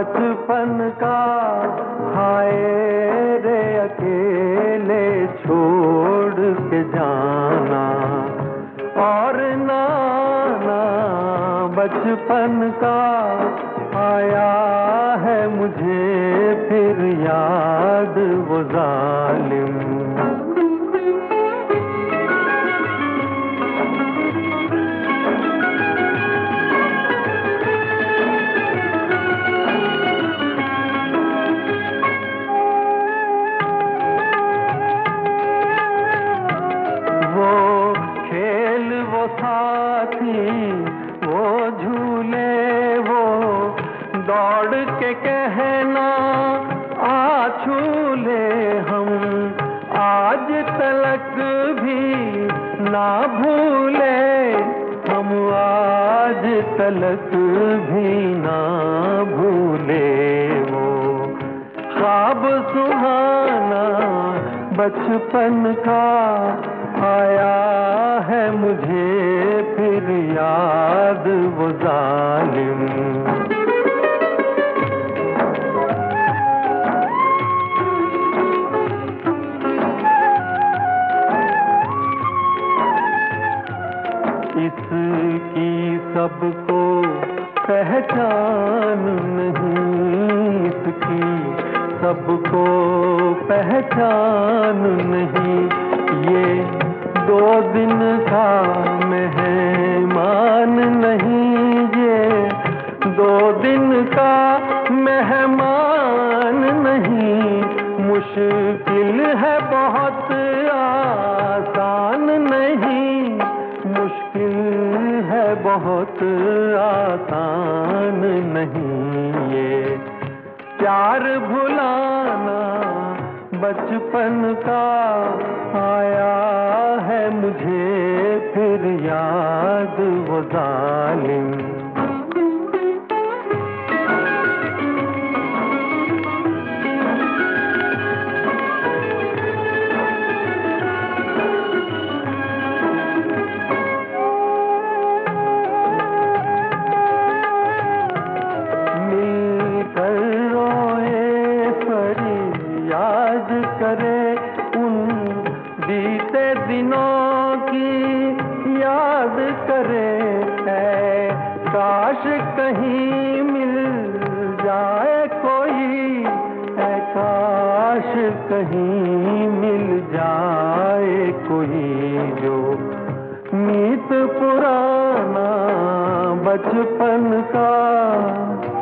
बचपन का हाय रे अकेले छोड़ के जाना और नाना बचपन का आया है मुझे फिर याद वो जालिम। वो साथी वो झूले वो दौड़ के कहना आ झूले हम आज तलक भी ना भूले, हम आज तलक भी ना भूले। वो ख्वाब सुहाना बचपन का आया है मुझे फिर याद वो जालिम। इसकी सबको पहचान नहीं, इसकी सबको पहचान नहीं, ये 2 दिन का मेहमान नहीं, ये 2 दिन का मेहमान नहीं। मुश्किल है बहुत आसान नहीं, मुश्किल है बहुत आसान नहीं। ये प्यार भुलाना बचपन का आया है मुझे फिर याद वो जालिम। मिलकर रोए फरियाद करे उन बीते दिनों की याद करे, है काश कहीं मिल जाए कोई, है काश कहीं मिल जाए कोई जो मीत पुराना बचपन का